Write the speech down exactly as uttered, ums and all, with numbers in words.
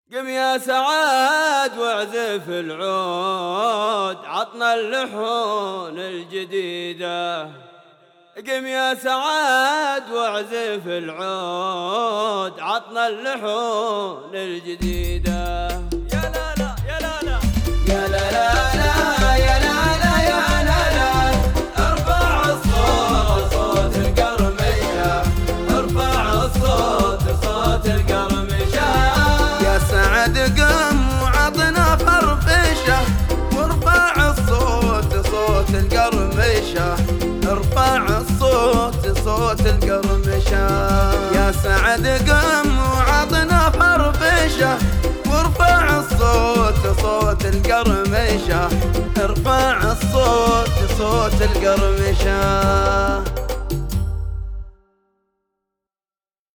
قم يا سعاد واعزف العود، عطنا اللحون الجديدة. قم يا سعاد واعزف العود، عطنا اللحون الجديدة. يا لا لا يا لا لا يا لا لا لا يا لا لا يا لا لا. ارفع الصوت صوت القرمشة، ارفع الصوت صوت القرمشة. يا سعد قم وعطنا فرفشة، وارفع الصوت صوت القرمشة، ارفع الصوت صوت القرمشة. يا سعد قم وعطنا فرفشة، وارفع الصوت صوت القرمشة، ارفع الصوت صوت القرمشة.